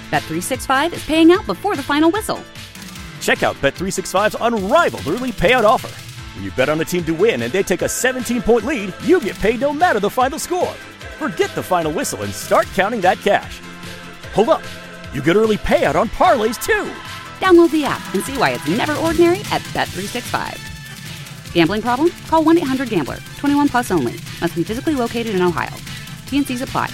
Bet365 is paying out before the final whistle. Check out Bet365's unrivaled early payout offer. When you bet on a team to win and they take a 17-point lead, you get paid no matter the final score. Forget the final whistle and start counting that cash. Hold up. You get early payout on parlays, too. Download the app and see why it's never ordinary at Bet365. Gambling problem? Call 1-800-GAMBLER. 21 plus only. Must be physically located in Ohio. T&Cs apply.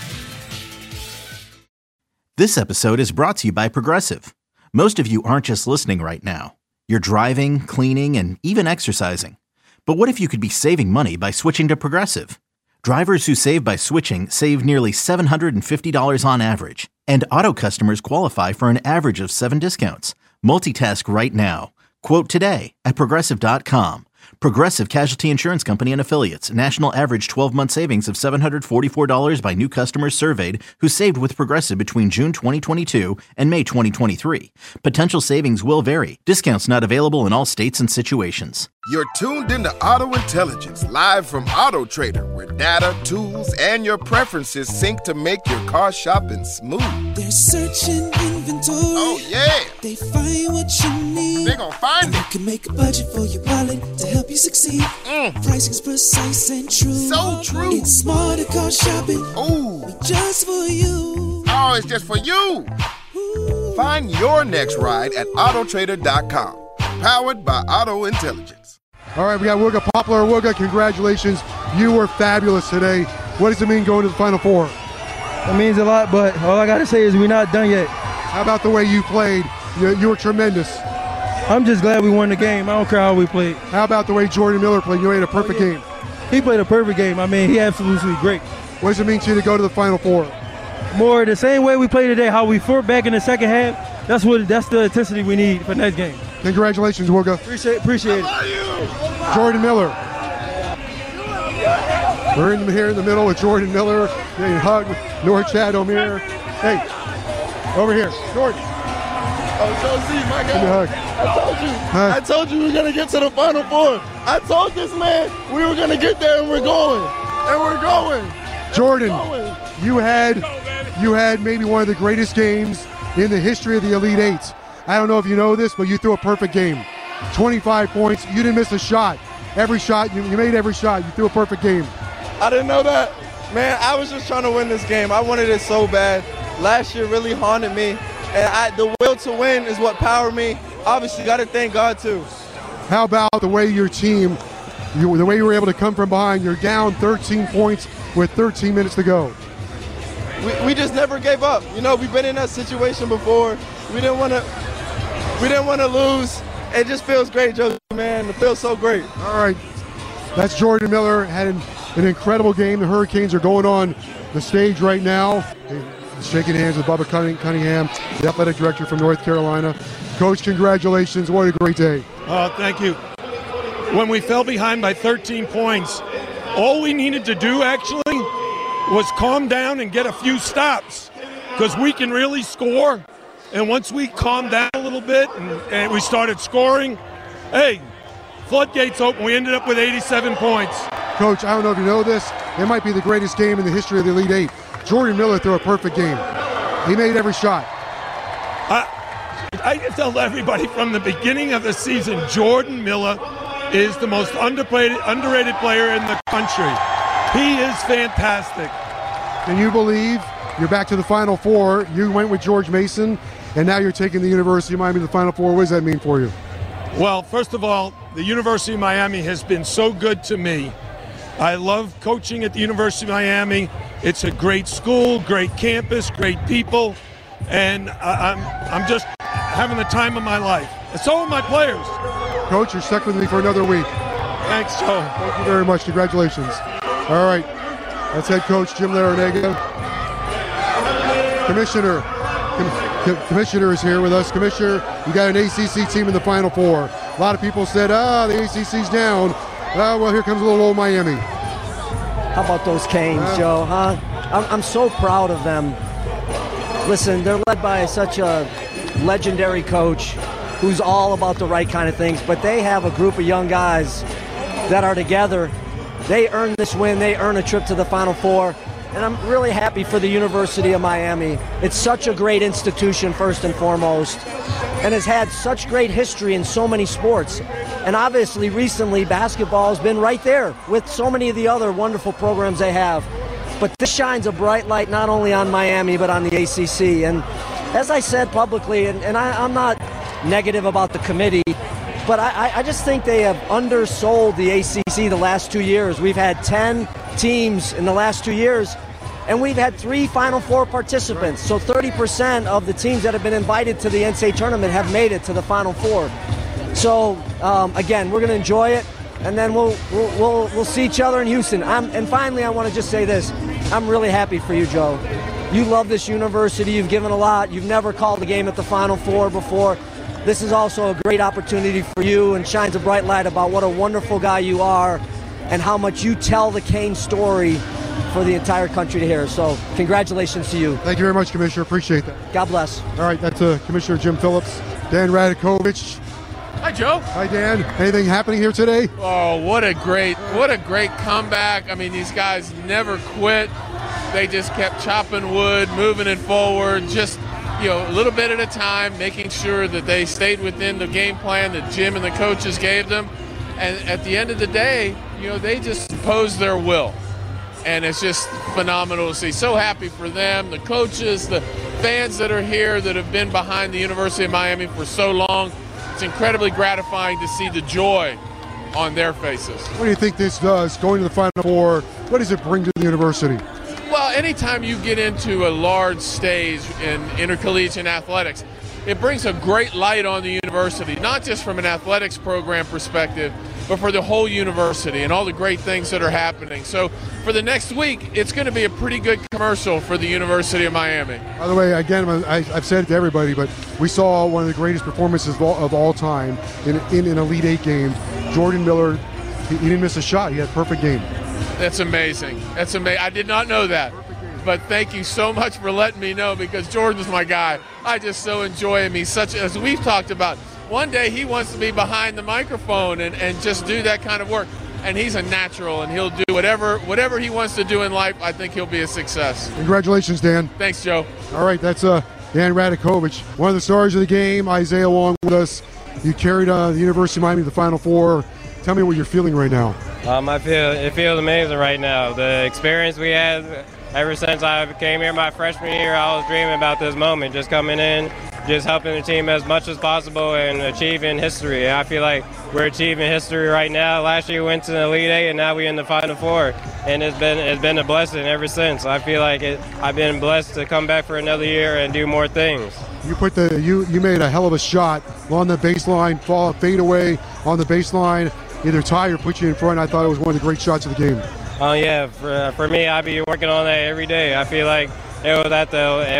This episode is brought to you by Progressive. Most of you aren't just listening right now. You're driving, cleaning, and even exercising. But what if you could be saving money by switching to Progressive? Drivers who save by switching save nearly $750 on average. And auto customers qualify for an average of 7 discounts. Multitask right now. Quote today at Progressive.com. Progressive Casualty Insurance Company and Affiliates. National average 12-month savings of $744 by new customers surveyed who saved with Progressive between June 2022 and May 2023. Potential savings will vary. Discounts not available in all states and situations. You're tuned into Auto Intelligence, live from Auto Trader, where data, tools, and your preferences sync to make your car shopping smooth. They're searching inventory. Oh, yeah. They find what you need. They're gonna find it. You can make a budget for your wallet to help you succeed. Pricing's precise and true. So true. It's smarter car shopping. Ooh. Just for you. Oh, it's just for you. Ooh. Find your next ride at Autotrader.com. Powered by Auto Intelligence. All right, we got Wooga Poplar. Wooga, congratulations. You were fabulous today. What does it mean going to the Final Four? It means a lot, but all I got to say is we're not done yet. How about the way you played? You were tremendous. I'm just glad we won the game. I don't care how we played. How about the way Jordan Miller played? You made a perfect game. He played a perfect game. I mean, he absolutely great. What does it mean to you to go to the Final Four? More the same way we played today, how we fought back in the second half. That's the intensity we need for next game. Congratulations, Wooga. Appreciate it. Jordan Miller. We're here in the middle with Jordan Miller. They hug Norchad Omier. Hey, over here, Jordan. Oh, Josie, my God. I told you we were going to get to the Final Four. I told this man we were going to get there, and we're going. And we're going. Jordan, you had maybe one of the greatest games in the history of the Elite Eight. I don't know if you know this, but you threw a perfect game. 25 points. You didn't miss a shot. Every shot, you made every shot. You threw a perfect game. I didn't know that. Man, I was just trying to win this game. I wanted it so bad. Last year really haunted me. And the will to win is what powered me. Obviously, got to thank God, too. How about the way your team, the way you were able to come from behind? You're down 13 points with 13 minutes to go. We just never gave up. You know, we've been in that situation before. We didn't want to lose. It just feels great, Joe, man. It feels so great. All right. That's Jordan Miller. Had an incredible game. The Hurricanes are going on the stage right now. Shaking hands with Bubba Cunningham, the athletic director from North Carolina. Coach, congratulations. What a great day. Thank you. When we fell behind by 13 points, all we needed to do actually was calm down and get a few stops because we can really score. And once we calmed down a little bit and we started scoring, hey, floodgates open. We ended up with 87 points. Coach, I don't know if you know this. It might be the greatest game in the history of the Elite Eight. Jordan Miller threw a perfect game. He made every shot. I tell everybody from the beginning of the season, Jordan Miller is the most underrated player in the country. He is fantastic. Can you believe you're back to the Final Four? You went with George Mason, and now you're taking the University of Miami to the Final Four. What does that mean for you? Well, first of all, the University of Miami has been so good to me. I love coaching at the University of Miami. It's a great school, great campus, great people, and I'm just having the time of my life. And so are my players. Coach, you're stuck with me for another week. Thanks, Joe. Thank you very much. Congratulations. All right. That's head coach Jim Larrañaga. Commissioner is here with us. Commissioner, you got an ACC team in the Final Four. A lot of people said, the ACC's down. Well, here comes a little old Miami. How about those Canes, Joe, huh? I'm so proud of them. Listen, they're led by such a legendary coach who's all about the right kind of things, but they have a group of young guys that are together. They earn this win. They earn a trip to the Final Four. and I'm really happy for the University of Miami. It's such a great institution, first and foremost, and has had such great history in so many sports. And obviously, recently, basketball has been right there with so many of the other wonderful programs they have. But this shines a bright light not only on Miami, but on the ACC. And as I said publicly, and I'm not negative about the committee, but I just think they have undersold the ACC the last 2 years. We've had 10 teams in the last 2 years, and we've had 3 Final Four participants. So 30% of the teams that have been invited to the NCAA tournament have made it to the Final Four. So again, we're going to enjoy it, and then we'll see each other in Houston. And finally, I want to just say this: I'm really happy for you, Joe. You love this university. You've given a lot. You've never called a game at the Final Four before. This is also a great opportunity for you, and shines a bright light about what a wonderful guy you are and how much you tell the Kane story for the entire country to hear. So congratulations to you. Thank you very much, Commissioner. Appreciate that. God bless. All right, that's Commissioner Jim Phillips. Dan Radakovich. Hi, Joe. Hi, Dan. Anything happening here today? Oh, what a great comeback. I mean, these guys never quit. They just kept chopping wood, moving it forward, just, a little bit at a time, making sure that they stayed within the game plan that Jim and the coaches gave them. And at the end of the day, they just imposed their will. And it's just phenomenal to see. So happy for them, the coaches, the fans that are here that have been behind the University of Miami for so long. It's incredibly gratifying to see the joy on their faces. What do you think this does, going to the Final Four? What does it bring to the university? Well, anytime you get into a large stage in intercollegiate athletics, it brings a great light on the university, not just from an athletics program perspective, but for the whole university and all the great things that are happening. So for the next week, it's going to be a pretty good commercial for the University of Miami. By the way, again, I've said it to everybody, but we saw one of the greatest performances of all time in an Elite Eight game. Jordan Miller, he didn't miss a shot. He had a perfect game. That's amazing. That's amazing. I did not know that. But thank you so much for letting me know, because Jordan's my guy. I just so enjoy him. He's such, as we've talked about, one day he wants to be behind the microphone and just do that kind of work. And he's a natural, and he'll do whatever he wants to do in life. I think he'll be a success. Congratulations, Dan. Thanks, Joe. All right, that's Dan Radakovich, one of the stars of the game. Isaiah Wong with us. You carried the University of Miami to the Final Four. Tell me what you're feeling right now. It feels amazing right now. The experience we had ever since I came here my freshman year, I was dreaming about this moment, just coming in, just helping the team as much as possible and achieving history. And I feel like we're achieving history right now. Last year we went to the Elite Eight, and now we're in the Final Four, and it's been a blessing ever since. I feel like I've been blessed to come back for another year and do more things. You made a hell of a shot on the baseline, fade away on the baseline, either tie or put you in front. I thought it was one of the great shots of the game. Oh yeah, for me, I be working on that every day. I feel like it was at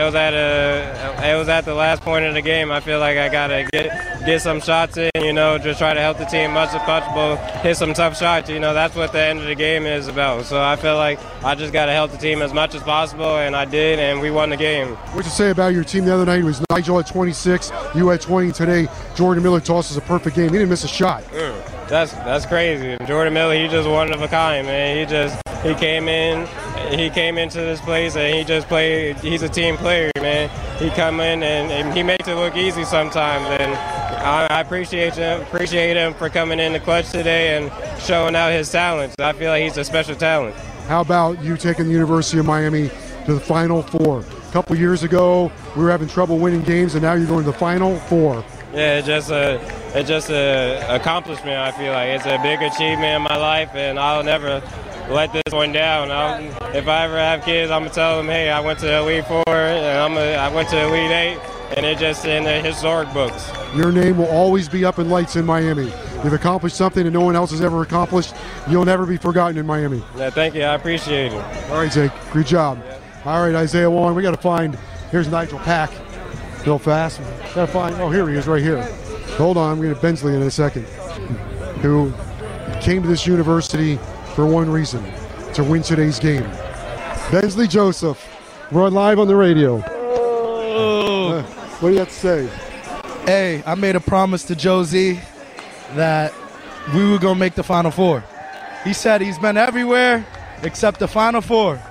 the last point of the game. I feel like I gotta get some shots in, just try to help the team much as possible, hit some tough shots. That's what the end of the game is about. So I feel like I just gotta help the team as much as possible, and I did, and we won the game. What you say about your team the other night? It was Nigel at 26, you at 20. Today, Jordan Miller tosses a perfect game. He didn't miss a shot. That's crazy. Jordan Miller, he's just one of a kind, man. He came into this place and he just played. He's a team player, man. He come in and he makes it look easy sometimes, and I appreciate him for coming in the clutch today and showing out his talents. I feel like he's a special talent. How about you taking the University of Miami to the Final Four? A couple years ago, we were having trouble winning games, and now you're going to the Final Four. Yeah, it's just a accomplishment. I feel like it's a big achievement in my life, and I'll never let this one down. If I ever have kids, I'm gonna tell them, hey, I went to Elite Four, and I went to Elite Eight, and it's just in the historic books. Your name will always be up in lights in Miami. You've accomplished something that no one else has ever accomplished. You'll never be forgotten in Miami. Yeah, thank you. I appreciate it. All right, Zach. Good job. Yeah. All right, Isaiah Wong. We got to find. Here's Nigel Pack. Real fast. Got to find. Oh, here he is, right here. Hold on. I'm going to Bensley in a second. Who came to this university for one reason: to win today's game. Bensley Joseph. We're live on the radio. What do you have to say? Hey, I made a promise to Josie that we were going to make the Final Four. He said he's been everywhere except the Final Four.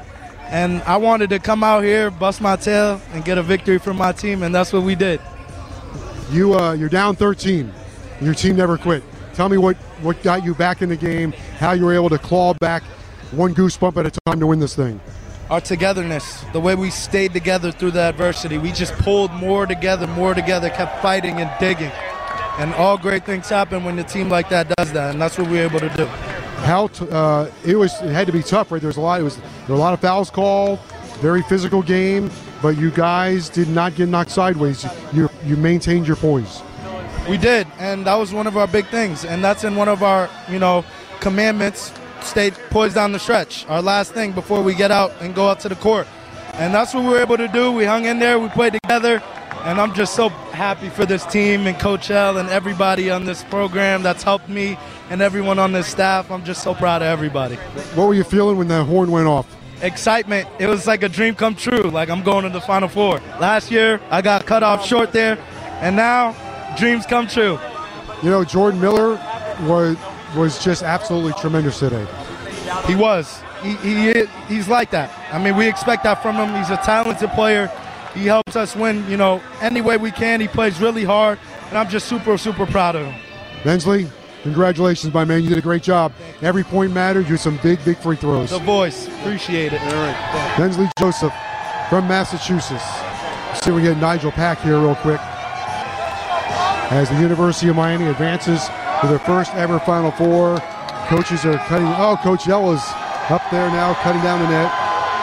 And I wanted to come out here, bust my tail, and get a victory for my team, and that's what we did. You're down 13. Your team never quit. Tell me what got you back in the game, how you were able to claw back one goosebump at a time to win this thing. Our togetherness, the way we stayed together through the adversity. We just pulled more together, kept fighting and digging. And all great things happen when a team like that does that, and that's what we were able to do. It had to be tough, right? There were a lot of fouls called, very physical game, but you guys did not get knocked sideways. You maintained your poise. We did, and that was one of our big things, and that's in one of our, commandments. Stay poised down the stretch, our last thing before we get out and go out to the court. And that's what we were able to do. We hung in there, we played together, and I'm just so happy for this team and Coach L and everybody on this program that's helped me and everyone on this staff. I'm just so proud of everybody. What were you feeling when the horn went off? Excitement. It was like a dream come true, like I'm going to the Final Four. Last year, I got cut off short there, and now dreams come true. Jordan Miller was just absolutely tremendous today. He was. He's like that. I mean, we expect that from him. He's a talented player. He helps us win, any way we can. He plays really hard, and I'm just super, super proud of him. Bensley, congratulations, my man. You did a great job. Every point mattered. You had some big, big free throws. The voice. Appreciate it. All right. Bensley Joseph from Massachusetts. Let's see if we get Nigel Pack here real quick. As the University of Miami advances to their first ever Final Four. Coaches are cutting. Oh, Coach L is up there now, cutting down the net.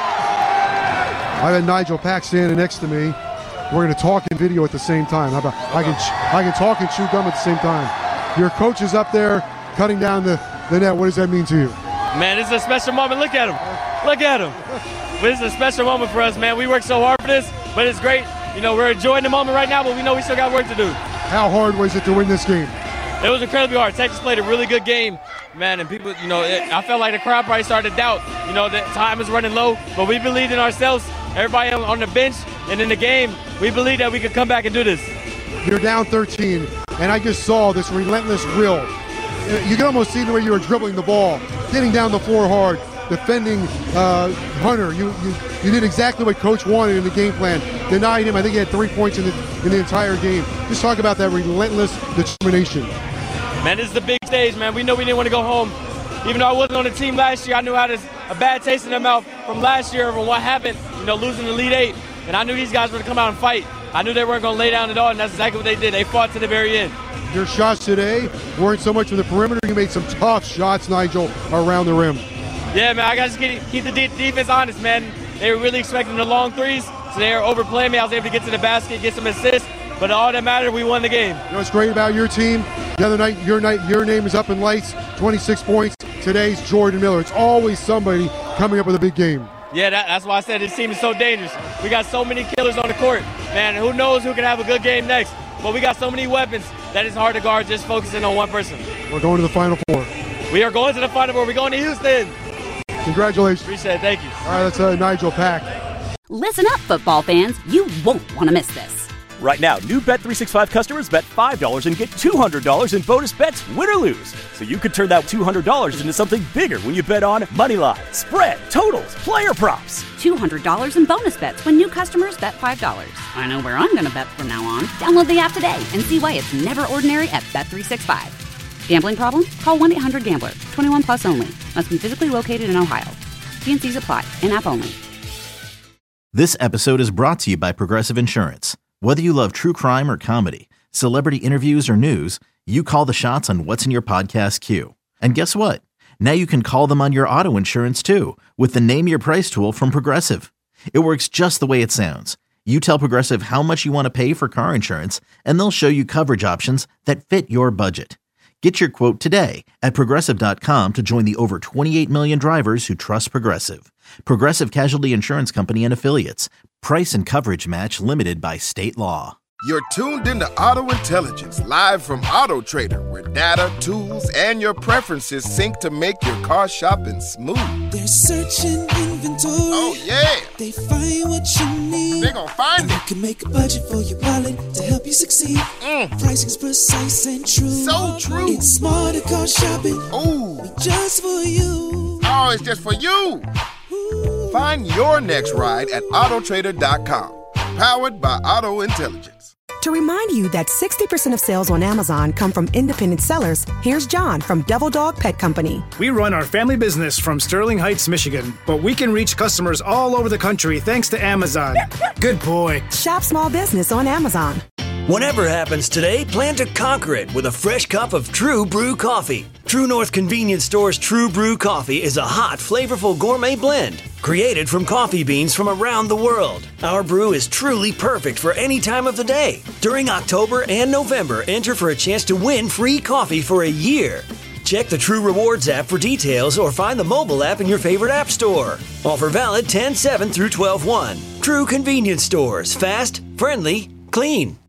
I got Nigel Pack standing next to me. We're going to talk and video at the same time. How about I can talk and chew gum at the same time. Your coach is up there cutting down the net. What does that mean to you? Man, this is a special moment. Look at him. Look at him. This is a special moment for us, man. We worked so hard for this, but it's great. We're enjoying the moment right now, but we know we still got work to do. How hard was it to win this game? It was incredibly hard. Texas played a really good game, man, and people, I felt like the crowd probably started to doubt. The time is running low, but we believed in ourselves. Everybody on the bench and in the game, we believed that we could come back and do this. You're down 13, and I just saw this relentless will. You can almost see the way you were dribbling the ball, getting down the floor hard, defending Hunter. You did exactly what Coach wanted in the game plan. Denied him. I think he had 3 points in the entire game. Just talk about that relentless determination. Man, this is the big stage, man. We know we didn't want to go home. Even though I wasn't on the team last year, I knew I had a bad taste in their mouth from last year from what happened, losing the Elite Eight. And I knew these guys were going to come out and fight. I knew they weren't going to lay down at all, and that's exactly what they did. They fought to the very end. Your shots today weren't so much from the perimeter. You made some tough shots, Nigel, around the rim. Yeah, man, I got to keep the defense honest, man. They were really expecting the long threes, so they were overplaying me. I was able to get to the basket, get some assists, but all that mattered, we won the game. What's great about your team? The other night, your name is up in lights, 26 points. Today's Jordan Miller. It's always somebody coming up with a big game. Yeah, that's why I said this team is so dangerous. We got so many killers on the court. Man, who knows who can have a good game next? But we got so many weapons that it's hard to guard just focusing on one person. We're going to the Final Four. We are going to the Final Four. We're going to Houston. Congratulations. Appreciate it. Thank you. All right, that's Nigel Pack. Listen up, football fans. You won't want to miss this. Right now, new Bet365 customers bet $5 and get $200 in bonus bets, win or lose. So you could turn that $200 into something bigger when you bet on moneyline, spread, totals, player props. $200 in bonus bets when new customers bet $5. I know where I'm going to bet from now on. Download the app today and see why it's never ordinary at Bet365. Gambling problem? Call 1-800-GAMBLER. 21 plus only. Must be physically located in Ohio. T&Cs apply. In-app only. This episode is brought to you by Progressive Insurance. Whether you love true crime or comedy, celebrity interviews or news, you call the shots on what's in your podcast queue. And guess what? Now you can call them on your auto insurance too with the Name Your Price tool from Progressive. It works just the way it sounds. You tell Progressive how much you want to pay for car insurance, and they'll show you coverage options that fit your budget. Get your quote today at Progressive.com to join the over 28 million drivers who trust Progressive. Progressive Casualty Insurance Company and Affiliates. Price and coverage match limited by state law. You're tuned into Auto Intelligence, live from Auto Trader, where data, tools, and your preferences sync to make your car shopping smooth. They're searching inventory. Oh, yeah. They find what you need. They're gonna find it. You can make a budget for your wallet to help you succeed. Pricing's precise and true. So true. It's smarter car shopping. Ooh. Just for you. Oh, it's just for you. Ooh. Find your next ride at autotrader.com. Powered by Auto Intelligence. To remind you that 60% of sales on Amazon come from independent sellers, here's John from Devil Dog Pet Company. We run our family business from Sterling Heights, Michigan, but we can reach customers all over the country thanks to Amazon. Good boy. Shop small business on Amazon. Whatever happens today, plan to conquer it with a fresh cup of True Brew coffee. True North Convenience Store's True Brew coffee is a hot, flavorful gourmet blend created from coffee beans from around the world. Our brew is truly perfect for any time of the day. During October and November, enter for a chance to win free coffee for a year. Check the True Rewards app for details or find the mobile app in your favorite app store. Offer valid 10/7 through 12/1. True Convenience Stores. Fast, friendly, clean.